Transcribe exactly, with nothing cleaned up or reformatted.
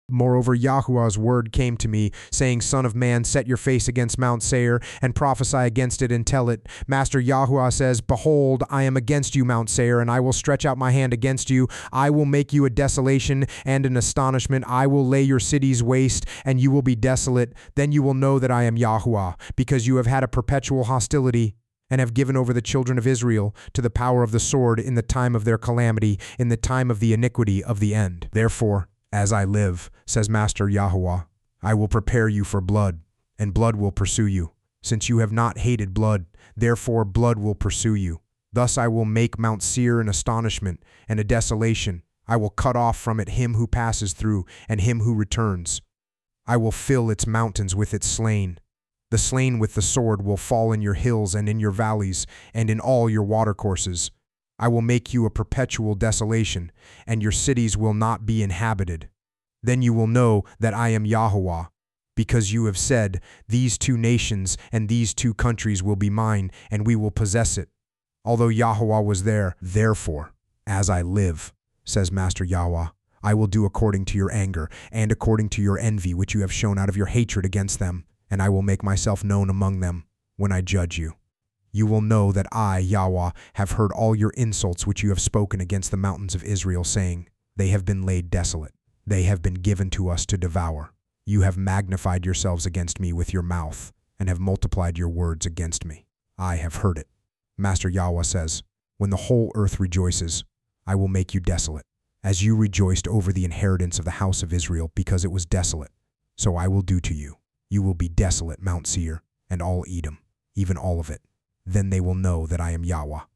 Moreover, Yahuwah's word came to me, saying, Son of man, set your face against Mount Seir, and prophesy against it, and tell it, Master Yahuwah says, Behold, I am against you, Mount Seir, and I will stretch out my hand against you. I will make you a desolation and an astonishment. I will lay your cities waste, and you will be desolate. Then you will know that I am Yahuwah, because you have had a perpetual hostility, and have given over the children of Israel to the power of the sword in the time of their calamity, in the time of the iniquity of the end. Therefore, as I live, says Master Yahuwah, I will prepare you for blood, and blood will pursue you. Since you have not hated blood, therefore blood will pursue you. Thus I will make Mount Seir an astonishment and a desolation. I will cut off from it him who passes through, and him who returns. I will fill its mountains with its slain. The slain with the sword will fall in your hills and in your valleys, and in all your watercourses. I will make you a perpetual desolation, and your cities will not be inhabited. Then you will know that I am Yahuwah, because you have said, These two nations and these two countries will be mine, and we will possess it. Although Yahuwah was there, therefore, as I live, says Master Yahuwah, I will do according to your anger, and according to your envy which you have shown out of your hatred against them, and I will make myself known among them when I judge you. You will know that I, Yahweh, have heard all your insults which you have spoken against the mountains of Israel, saying, They have been laid desolate. They have been given to us to devour. You have magnified yourselves against me with your mouth, and have multiplied your words against me. I have heard it. Master Yahweh says, When the whole earth rejoices, I will make you desolate, as you rejoiced over the inheritance of the house of Israel, because it was desolate. So I will do to you. You will be desolate, Mount Seir, and all Edom, even all of it. Then they will know that I am Yahweh.